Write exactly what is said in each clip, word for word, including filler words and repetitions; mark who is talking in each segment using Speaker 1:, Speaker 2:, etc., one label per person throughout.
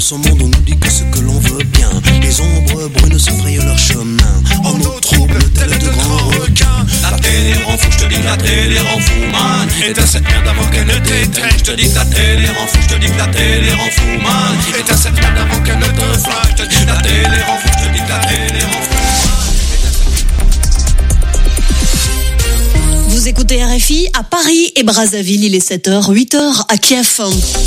Speaker 1: ce monde, on nous dit que ce que l'on veut bien. Les ombres brunes se frayent leur chemin. En nous trouble tel de grands requins. La télé rend fou, je te dis que la télé rend fou, man. Éteins cette merde avant qu'elle ne t'éteigne. Je te dis que la télé rend fou, je te dis que la télé rend fou, man. Éteins cette merde avant qu'elle ne te flash. Je te dis que la télé rend fou, je te dis que la télé rend fou.
Speaker 2: Vous écoutez R F I à Paris et Brazzaville, il est sept heures, huit heures à Kiev.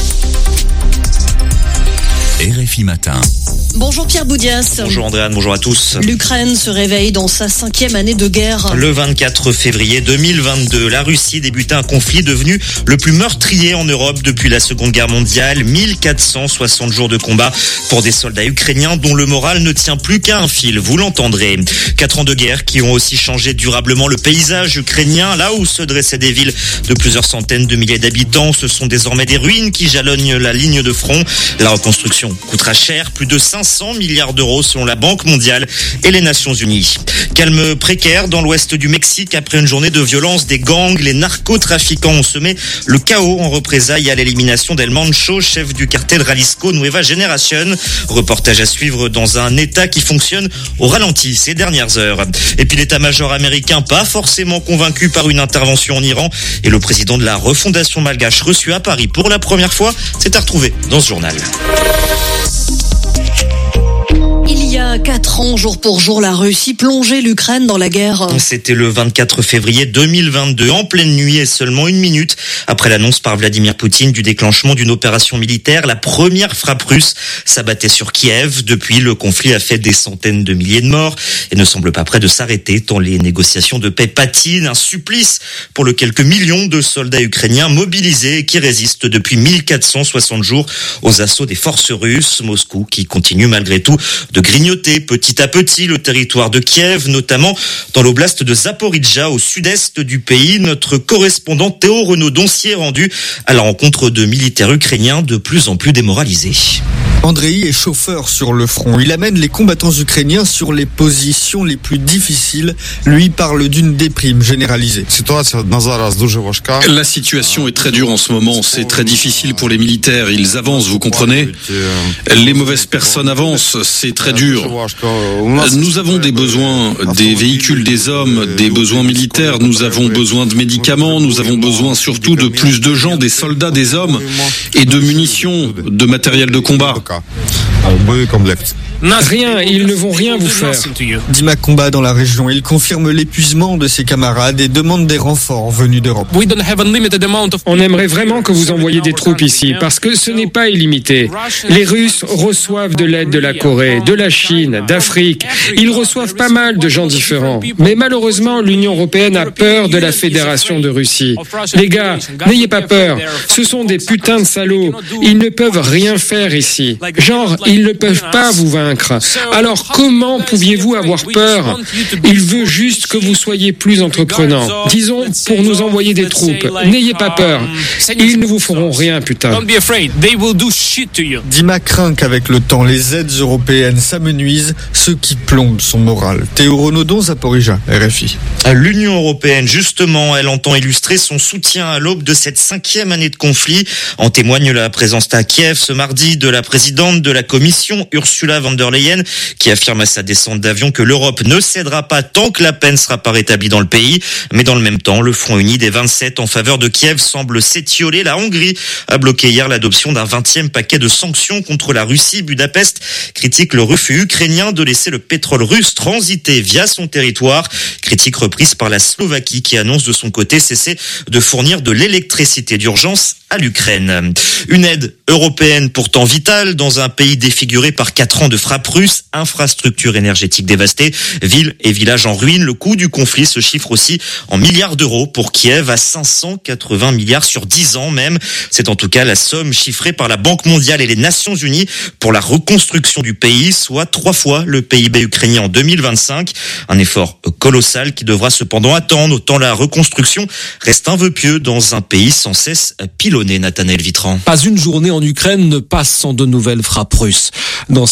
Speaker 3: R F I Matin.
Speaker 2: Bonjour Pierre Boudias.
Speaker 4: Bonjour Andréane, bonjour à tous.
Speaker 2: L'Ukraine se réveille dans sa cinquième année de guerre.
Speaker 4: Le vingt-quatre février deux mille vingt-deux, la Russie débutait un conflit devenu le plus meurtrier en Europe depuis la Seconde Guerre mondiale. mille quatre cent soixante jours de combat pour des soldats ukrainiens dont le moral ne tient plus qu'à un fil, vous l'entendrez. Quatre ans de guerre qui ont aussi changé durablement le paysage ukrainien. Là où se dressaient des villes de plusieurs centaines de milliers d'habitants, ce sont désormais des ruines qui jalonnent la ligne de front. La reconstruction coûtera cher, plus de cinq cents milliards d'euros selon la Banque mondiale et les Nations unies. Calme précaire dans l'ouest du Mexique après une journée de violence des gangs. Les narcotrafiquants ont semé le chaos en représailles à l'élimination d'El Mancho, chef du cartel Jalisco Nueva Generación. Reportage à suivre dans un État qui fonctionne au ralenti ces dernières heures. Et puis l'état-major américain pas forcément convaincu par une intervention en Iran. Et le président de la refondation malgache reçu à Paris pour la première fois, c'est à retrouver dans ce journal.
Speaker 2: Il y a quatre ans, jour pour jour, la Russie plongeait l'Ukraine dans la guerre.
Speaker 4: C'était le vingt-quatre février deux mille vingt-deux, en pleine nuit et seulement une minute après l'annonce par Vladimir Poutine du déclenchement d'une opération militaire. La première frappe russe s'abattait sur Kiev. Depuis, le conflit a fait des centaines de milliers de morts et ne semble pas près de s'arrêter tant les négociations de paix patinent. Un supplice pour le quelques millions de soldats ukrainiens mobilisés et qui résistent depuis mille quatre cent soixante jours aux assauts des forces russes. Moscou qui continue malgré tout de grignoter petit à petit le territoire de Kiev, notamment dans l'oblast de Zaporijjia au sud-est du pays. Notre correspondant Théo Renaudon s'y est rendu à la rencontre de militaires ukrainiens de plus en plus démoralisés.
Speaker 5: Andrei est chauffeur sur le front. Il amène les combattants ukrainiens sur les positions les plus difficiles. Lui parle d'une déprime généralisée.
Speaker 6: La situation est très dure en ce moment. C'est très difficile pour les militaires. Ils avancent, vous comprenez ? Les mauvaises personnes avancent. C'est très dur. Nous avons des besoins, des véhicules, des hommes, des besoins militaires. Nous avons besoin de médicaments. Nous avons besoin surtout de plus de gens, des soldats, des hommes et de munitions, de matériel de combat.
Speaker 7: Rien, ils ne vont rien vous faire.
Speaker 5: Dima combat dans la région. Il confirme l'épuisement de ses camarades et demande des renforts venus d'Europe.
Speaker 7: On aimerait vraiment que vous envoyiez des troupes ici, parce que ce n'est pas illimité. Les Russes reçoivent de l'aide de la Corée, de la Chine, d'Afrique. Ils reçoivent pas mal de gens différents. Mais malheureusement, l'Union européenne a peur de la Fédération de Russie. Les gars, n'ayez pas peur. Ce sont des putains de salauds. Ils ne peuvent rien faire ici. Genre, ils ne peuvent pas vous vaincre. Alors comment pouviez-vous avoir peur ? Il veut juste que vous soyez plus entreprenants. Disons, pour nous envoyer des troupes. N'ayez pas peur. Ils ne vous feront rien, putain.
Speaker 5: Dima craint qu'avec le temps, les aides européennes s'amenuisent, ce qui plombe son moral. Théo Renaudon, Zaporijjia, R F I.
Speaker 4: L'Union européenne, justement, elle entend illustrer son soutien à l'aube de cette cinquième année de conflit. En témoigne la présence à Kiev ce mardi de la présidente de la Commission, Ursula von der Leyen, qui affirme à sa descente d'avion que l'Europe ne cédera pas tant que la paix ne sera pas rétablie dans le pays. Mais dans le même temps, le Front uni des vingt-sept en faveur de Kiev semble s'étioler. La Hongrie a bloqué hier l'adoption d'un vingtième paquet de sanctions contre la Russie. Budapest critique le refus ukrainien de laisser le pétrole russe transiter via son territoire. Critique reprise par la Slovaquie qui annonce de son côté cesser de fournir de l'électricité d'urgence à l'Ukraine. Une aide européenne pourtant vitale dans un pays défiguré par quatre ans de frappes russes, infrastructures énergétiques dévastées, villes et villages en ruine. Le coût du conflit se chiffre aussi en milliards d'euros pour Kiev, à cinq cent quatre-vingts milliards sur dix ans même. C'est en tout cas la somme chiffrée par la Banque mondiale et les Nations unies pour la reconstruction du pays, soit trois fois le P I B ukrainien en deux mille vingt-cinq. Un effort colossal qui devra cependant attendre, autant la reconstruction reste un vœu pieux dans un pays sans cesse pilonné. Nathanaël Vitran.
Speaker 8: Pas une journée en Ukraine ne passe sans de nouvelles frappes russes. Dans ces conditions,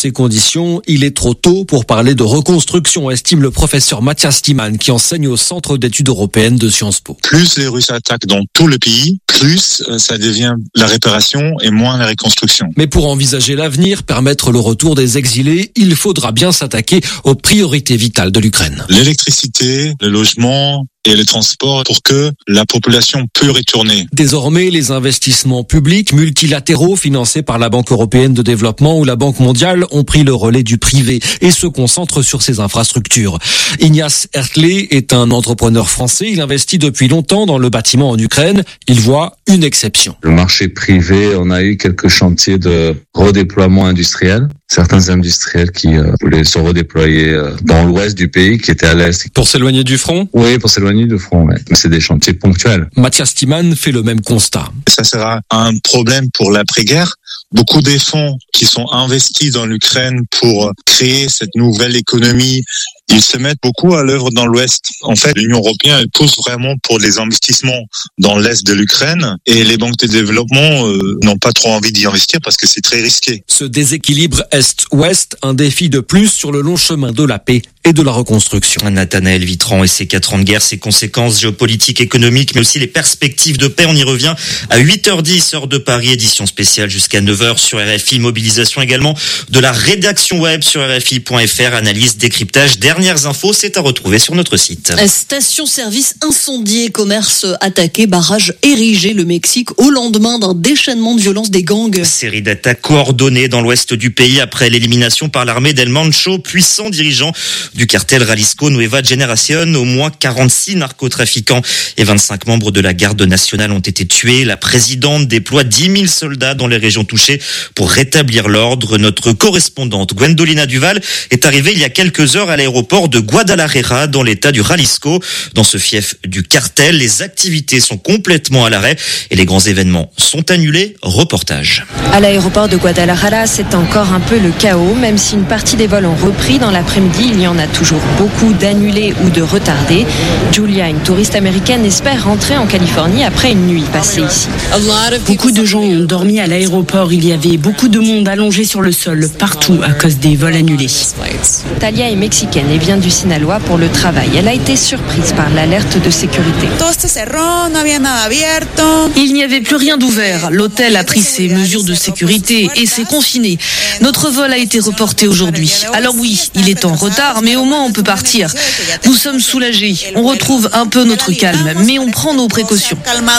Speaker 8: situation. Il est trop tôt pour parler de reconstruction, estime le professeur Mathias Tiemann, qui enseigne au Centre d'études européennes de Sciences Po.
Speaker 9: Plus les Russes attaquent dans tout le pays, plus ça devient la réparation et moins la reconstruction.
Speaker 8: Mais pour envisager l'avenir, permettre le retour des exilés, il faudra bien s'attaquer aux priorités vitales de l'Ukraine.
Speaker 9: L'électricité, le logement et le transport pour que la population puisse retourner.
Speaker 8: Désormais, les investissements publics multilatéraux financés par la Banque européenne de développement ou la Banque mondiale ont pris le relais du privé et se concentrent sur ces infrastructures. Ignace Hertley est un entrepreneur français. Il investit depuis longtemps dans le bâtiment en Ukraine. Il voit une exception.
Speaker 10: Le marché privé, on a eu quelques chantiers de redéploiement industriel. Certains industriels qui euh, voulaient se redéployer euh, dans l'ouest du pays, qui étaient à l'est.
Speaker 8: Pour s'éloigner du front ?
Speaker 10: Oui, pour s'éloigner du front, ouais. Mais c'est des chantiers ponctuels.
Speaker 8: Mathias Tiemann fait le même constat.
Speaker 9: Ça sera un problème pour l'après-guerre. Beaucoup des fonds qui sont investis dans l'Ukraine pour créer cette nouvelle économie, ils se mettent beaucoup à l'œuvre dans l'Ouest. En fait, l'Union européenne, elle pousse vraiment pour les investissements dans l'Est de l'Ukraine et les banques de développement euh, n'ont pas trop envie d'y investir parce que c'est très risqué.
Speaker 8: Ce déséquilibre Est-Ouest, un défi de plus sur le long chemin de la paix et de la reconstruction.
Speaker 4: Nathanaël Vitran et ses quatre ans de guerre, ses conséquences géopolitiques, économiques, mais aussi les perspectives de paix. On y revient à huit heures dix, heure de Paris, édition spéciale jusqu'à neuf heures sur R F I. Mobilisation également de la rédaction web sur R F I point F R. Analyse, décryptage, dernières infos, c'est à retrouver sur notre site.
Speaker 2: Station-service incendiée, commerce attaqué, barrage érigé, le Mexique au lendemain d'un déchaînement de violence des gangs.
Speaker 4: Série d'attaques coordonnées dans l'ouest du pays après l'élimination par l'armée d'El Mancho, puissant dirigeant du cartel Jalisco Nueva Generación. Au moins quarante-six narcotrafiquants et vingt-cinq membres de la garde nationale ont été tués. La présidente déploie dix mille soldats dans les régions touchées pour rétablir l'ordre. Notre correspondante Gwendolina Duval est arrivée il y a quelques heures à l'aéroport de Guadalajara dans l'état du Jalisco. Dans ce fief du cartel, les activités sont complètement à l'arrêt et les grands événements sont annulés. Reportage.
Speaker 11: À l'aéroport de Guadalajara, c'est encore un peu le chaos. Même si une partie des vols ont repris dans l'après-midi, il y en a toujours beaucoup d'annulés ou de retardés. Julia, une touriste américaine, espère rentrer en Californie après une nuit passée ici.
Speaker 12: Beaucoup de gens ont dormi à l'aéroport. Il y avait beaucoup de monde allongé sur le sol, partout à cause des vols annulés.
Speaker 11: Talia est mexicaine et vient du Sinaloa pour le travail. Elle a été surprise par l'alerte de sécurité.
Speaker 12: Il n'y avait plus rien d'ouvert. L'hôtel a pris ses mesures de sécurité et s'est confiné. Notre vol a été reporté aujourd'hui. Alors oui, il est en retard, mais au moins on peut partir. Nous sommes soulagés. On retrouve un peu notre calme, mais on prend nos précautions.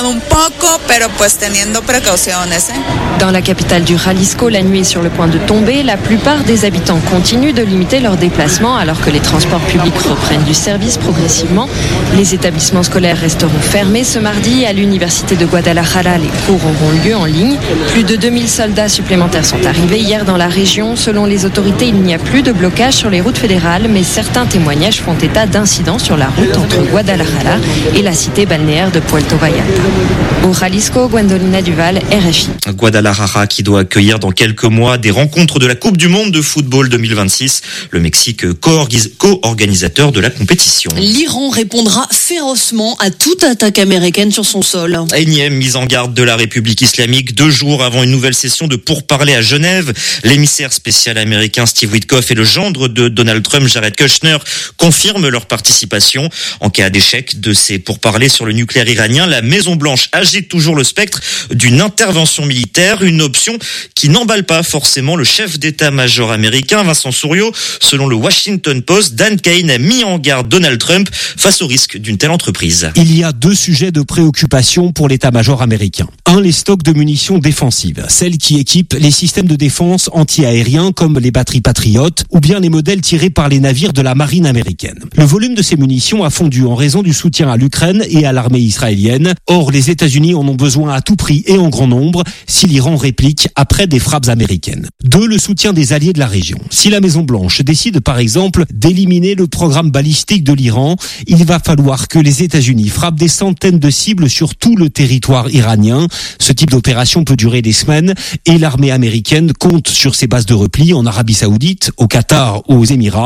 Speaker 11: Dans la capitale du Jalisco, la nuit est sur le point de tomber. La plupart des habitants continuent de limiter leurs déplacements alors que les transports publics reprennent du service progressivement. Les établissements scolaires resteront fermés ce mardi. À l'université de Guadalajara, les cours auront lieu en ligne. Plus de deux mille soldats supplémentaires sont arrivés hier dans la région. Selon les autorités, il n'y a plus de blocage sur les routes fédérales, mais certains témoignages font état d'incidents sur la route entre Guadalajara et la cité balnéaire de Puerto Vallarta. Au Jalisco, Gwendolina Duval, R F I.
Speaker 4: Guadalajara qui doit accueillir dans quelques mois des rencontres de la Coupe du Monde de football deux mille vingt-six. Le Mexique co-organisateur de la compétition.
Speaker 2: L'Iran répondra férocement à toute attaque américaine sur son sol.
Speaker 4: Énième mise en garde de la République islamique, deux jours avant une nouvelle session de pourparlers à Genève. L'émissaire spécial américain Steve Witkoff et le gendre de Donald Trump, Jared Kushner, confirment leur participation. En cas d'échec de ces pourparlers sur le nucléaire iranien, la Maison-Blanche agite toujours le spectre d'une intervention militaire, une option qui n'emballe pas forcément le chef d'état-major américain, Vincent Souriau. Selon le Washington Post, Dan Kane a mis en garde Donald Trump face au risque d'une telle entreprise.
Speaker 13: Il y a deux sujets de préoccupation pour l'état-major américain. Un, les stocks de munitions défensives, celles qui équipent les systèmes de défense anti-aériens comme les batteries Patriot ou bien les modèles tirés par les navires de la marine américaine. Le volume de ces munitions a fondu en raison du soutien à l'Ukraine et à l'armée israélienne. Or, les États-Unis en ont besoin à tout prix et en grand nombre si l'Iran réplique après des frappes américaines. Deux, le soutien des alliés de la région. Si la Maison-Blanche décide par exemple d'éliminer le programme balistique de l'Iran, il va falloir que les États-Unis frappent des centaines de cibles sur tout le territoire iranien. Ce type d'opération peut durer des semaines et l'armée américaine compte sur ses bases de repli en Arabie Saoudite, au Qatar ou aux Émirats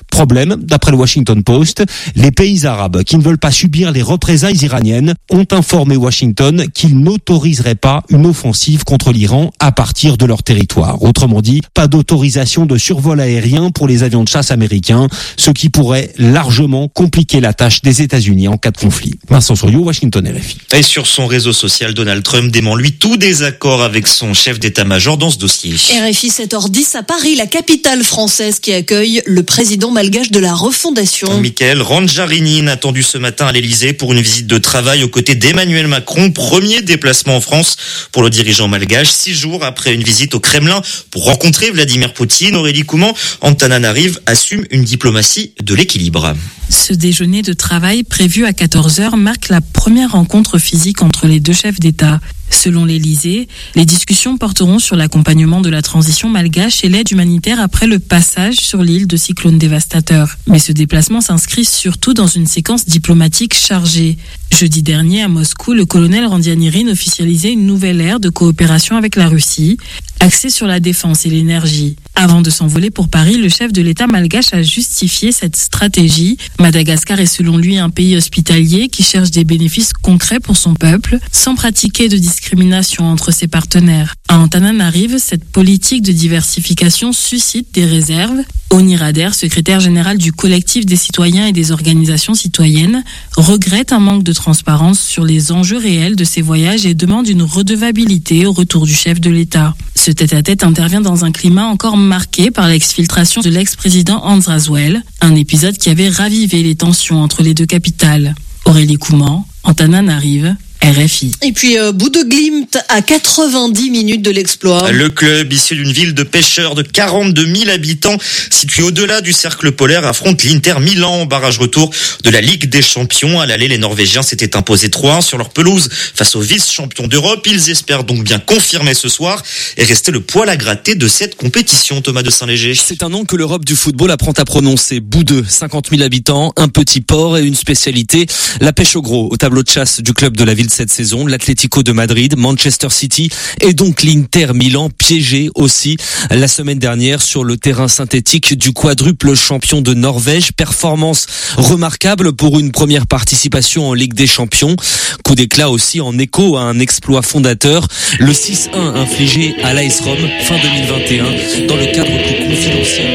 Speaker 13: Problème, d'après le Washington Post, les pays arabes qui ne veulent pas subir les représailles iraniennes ont informé Washington qu'ils n'autoriseraient pas une offensive contre l'Iran à partir de leur territoire. Autrement dit, pas d'autorisation de survol aérien pour les avions de chasse américains, ce qui pourrait largement compliquer la tâche des États-Unis en cas de conflit. Vincent Souriau, Washington R F I.
Speaker 4: Et sur son réseau social, Donald Trump dément lui tout désaccord avec son chef d'état-major dans ce dossier.
Speaker 2: R F I sept heures dix à Paris, la capitale française qui accueille le président malgache de la refondation.
Speaker 4: Michael Randjarinine, attendu ce matin à l'Elysée pour une visite de travail aux côtés d'Emmanuel Macron. Premier déplacement en France pour le dirigeant malgache, six jours après une visite au Kremlin pour rencontrer Vladimir Poutine. Aurélie Couman, Antananarive assume une diplomatie de l'équilibre.
Speaker 14: Ce déjeuner de travail prévu à quatorze heures marque la première rencontre physique entre les deux chefs d'État. Selon l'Élysée, les discussions porteront sur l'accompagnement de la transition malgache et l'aide humanitaire après le passage sur l'île de cyclones dévastateurs. Mais ce déplacement s'inscrit surtout dans une séquence diplomatique chargée. Jeudi dernier, à Moscou, le colonel Randjarinine officialisait une nouvelle ère de coopération avec la Russie, axée sur la défense et l'énergie. Avant de s'envoler pour Paris, le chef de l'État malgache a justifié cette stratégie. Madagascar est selon lui un pays hospitalier qui cherche des bénéfices concrets pour son peuple, sans pratiquer de discrimination entre ses partenaires. À Antananarive, cette politique de diversification suscite des réserves. Oni Rader, secrétaire général du collectif des citoyens et des organisations citoyennes, regrette un manque de transparence sur les enjeux réels de ces voyages et demande une redevabilité au retour du chef de l'État. Ce tête-à-tête intervient dans un climat encore marqué par l'exfiltration de l'ex-président Hans Raswell, un épisode qui avait ravivé les tensions entre les deux capitales. Aurélie Couman, Antananarive, R F I.
Speaker 2: Et puis euh, Bodeglimt à quatre-vingt-dix minutes de l'exploit.
Speaker 4: Le club issu d'une ville de pêcheurs de quarante-deux mille habitants situé au-delà du cercle polaire affronte l'Inter Milan au barrage retour de la Ligue des Champions. À l'aller, les Norvégiens s'étaient imposés trois un sur leur pelouse face aux vice-champions d'Europe. Ils espèrent donc bien confirmer ce soir et rester le poil à gratter de cette compétition. Thomas de Saint-Léger.
Speaker 8: C'est un nom que l'Europe du football apprend à prononcer. Boudeux, cinquante mille habitants, un petit port et une spécialité, la pêche au gros. Au tableau de chasse du club de la ville cette saison, l'Atlético de Madrid, Manchester City et donc l'Inter Milan, piégé aussi la semaine dernière sur le terrain synthétique du quadruple champion de Norvège. Performance remarquable pour une première participation en Ligue des Champions. Coup d'éclat aussi en écho à un exploit fondateur, le six un infligé à l'A S Rome fin deux mille vingt et un dans le cadre plus confidentiel.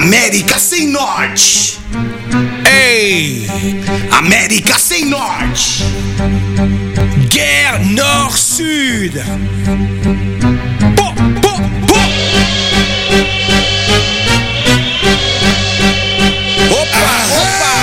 Speaker 1: América sem norte. Ei, América sem norte. Guerre nord-sud. Pô, pô, pô. Opa, ah, opa.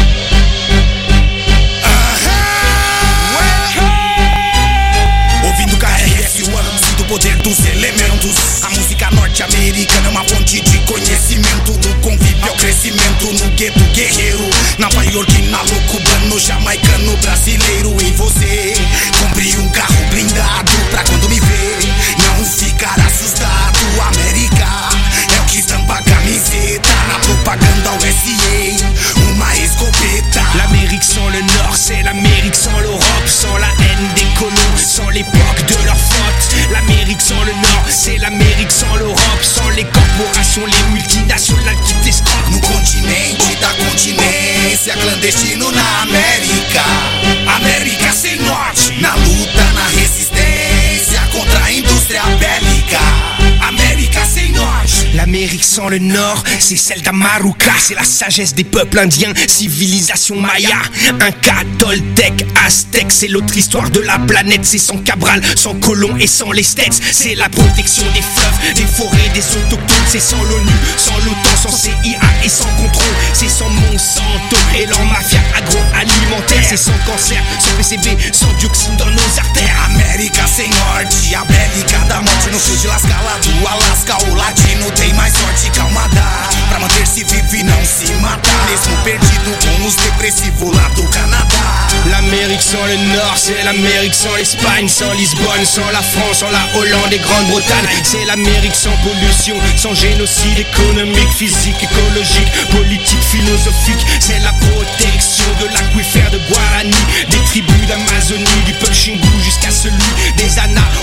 Speaker 1: Do poder dos elementos. A música norte-americana é uma fonte de conhecimento. Do convívio ao crescimento. No gueto guerreiro, Nova York, na cubano, jamaicano, brasileiro. E você comprei um carro blindado pra quando me ver não ficar assustado. América é o que estampa a camiseta na propaganda U S A. Uma escopeta. L'Amérique sans le Nord, c'est l'Amérique sans l'Europe, sans la haine des colons, sans l'époque de leur faute. L'Amérique sans le Nord, c'est l'Amérique sans l'Europe, sans les corporations, les multinationales qui t'escroquent. No continente da continência, clandestino na América. América sem norte, na luta, na resistência contra a indústria bélica. América sem norte. L'Amérique sans le Nord, c'est celle d'Amaruca. C'est la sagesse des peuples indiens, civilisation maya. Inca, Toltec, Aztèque, c'est l'autre histoire de la planète. C'est sans Cabral, sans colons et sans les States. C'est la protection des fleuves, des forêts, des autochtones. C'est sans l'ONU, sans l'OTAN, sans C I A et sans contrôle. C'est sans Monsanto et leur mafia agroalimentaire. C'est sans cancer, sans P C B, sans dioxine dans nos artères. América sem norte, a bélica da morte no fio de Lascala do Alasca. O latino tem mais sorte, calma dá pra manter-se vivo e não se matar. Mesmo perdido com os depressivos lá do Canadá. L'Amérique sans le Nord, c'est l'Amérique sans l'Espagne, sans Lisbonne, sans la France, sans la Hollande et Grande-Bretagne. C'est l'Amérique sans pollution, sans génocide économique, physique, écologique, politique, philosophique. C'est la protection de l'aquifère de Guarani, des tribus d'Amazonie, du peuple Xingu jusqu'à celui des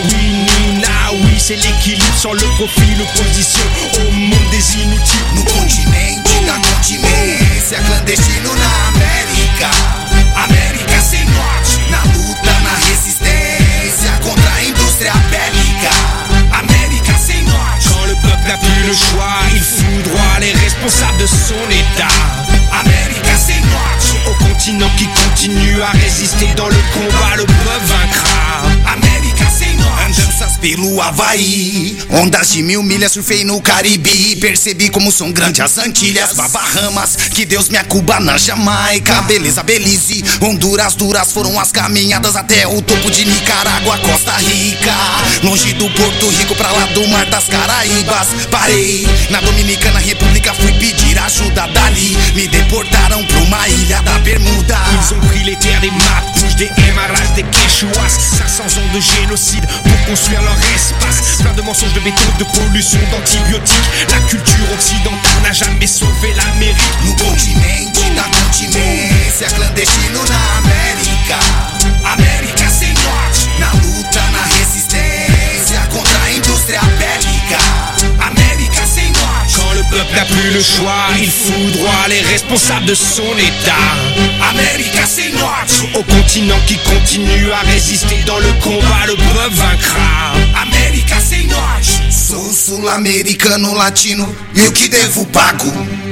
Speaker 1: Anawini. Oui, c'est l'équilibre sans le profit, l'opposition au monde des inutiles. No continente da continência, clandestino na América. América sem norte, na luta, na resistência contra a indústria bélica. América sem norte. Quand le peuple n'a plus le choix, il fout droit les responsables de son état. América sem norte. Au continent qui continue à résister dans le combat, le peuple vaincra. América sem norte. Andanças pelo Havaí, ondas de mil milhas, surfei no Caribe. Percebi como são grandes as Antilhas, Bahamas, que Deus me acuba na Jamaica. Beleza, Belize, Honduras, duras foram as caminhadas até o topo de Nicarágua, Costa Rica. Longe do Porto Rico, pra lá do Mar das Caraíbas. Parei na Dominicana República, fui pedir ajuda dali. Me deportaram pra uma ilha da Bermuda. Ils ont pris les terres des Mapuches, des Aimaras, des Quechuas. cinq cents ans de génocide pour construire leur espace. Plein de mensonges, de béton, de pollution, d'antibiotiques. La culture occidentale n'a jamais sauvé l'Amérique. No continente da continência, clandestino na América. América sem norte, na luta, na resistência contra a indústria bélica. América sem norte. Quand le peuple n'a plus le choix, il fout droit les responsables de son état. América sem norte. Au continent qui continue à résister dans le combat, le peuple vaincra. América sem norte. Sou sul-americano latino e o que devo pago.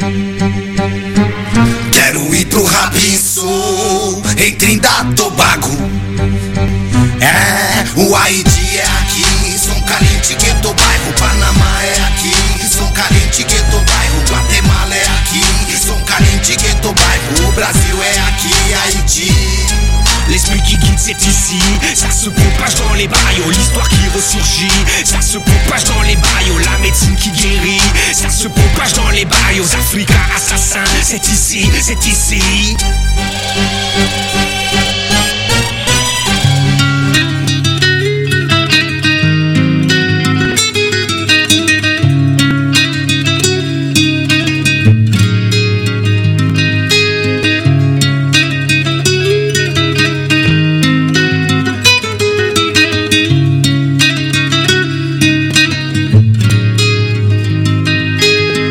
Speaker 1: Quero ir pro Rabinso, em Trindade Tobago. É, o Haiti é aqui, São Caliente, Gueto, bairro. Panamá é aqui, São Caliente, Gueto, bairro. Guatemala é aqui, São Caliente, Gueto, bairro. O Brasil é aqui, Haïti. L'esprit qui guide c'est ici, ça se propage dans les barrios. L'histoire qui ressurgit, ça se propage dans les barrios. La médecine qui guérit, ça se propage dans les barrios. Africa assassin, c'est ici, c'est ici.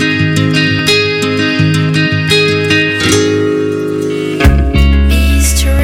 Speaker 15: Mister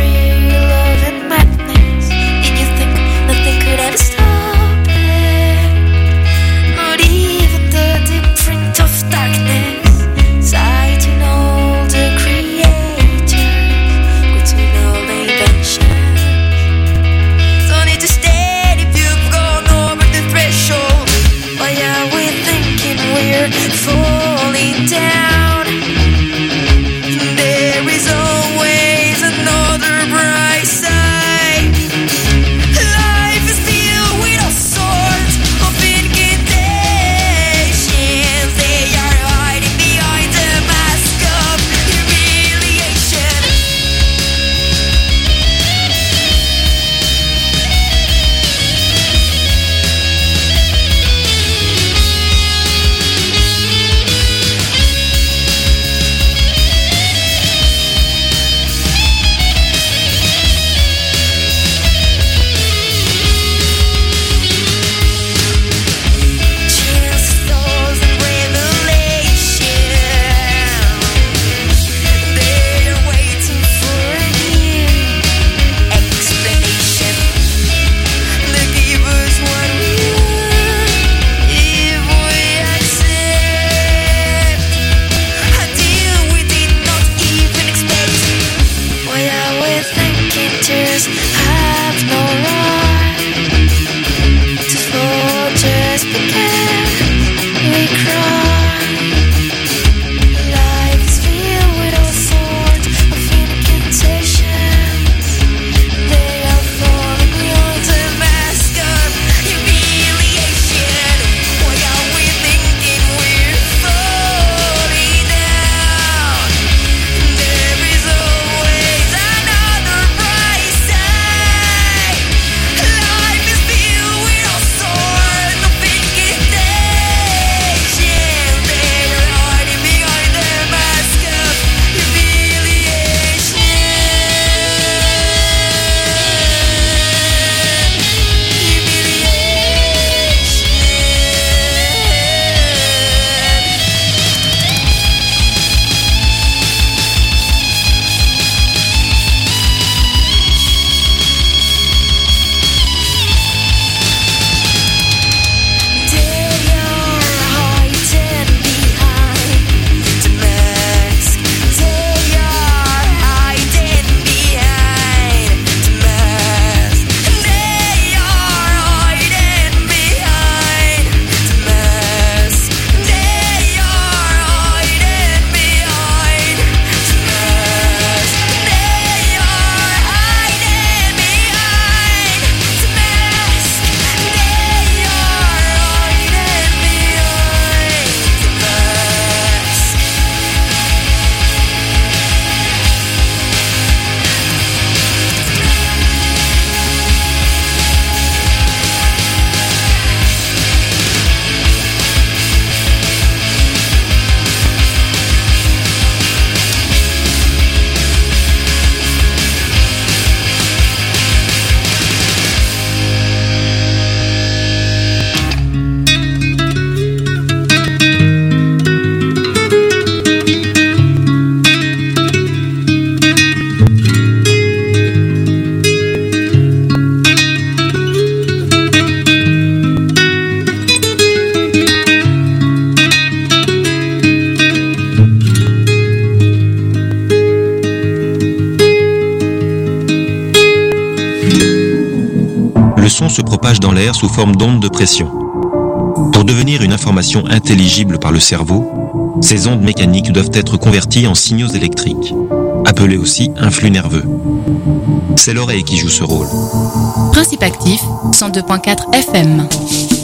Speaker 15: information se propage dans l'air sous forme d'ondes de pression. Pour devenir une information intelligible par le cerveau, ces ondes mécaniques doivent être converties en signaux électriques, appelés aussi un flux nerveux. C'est l'oreille qui joue ce rôle.
Speaker 16: Principe actif, cent deux virgule quatre F M.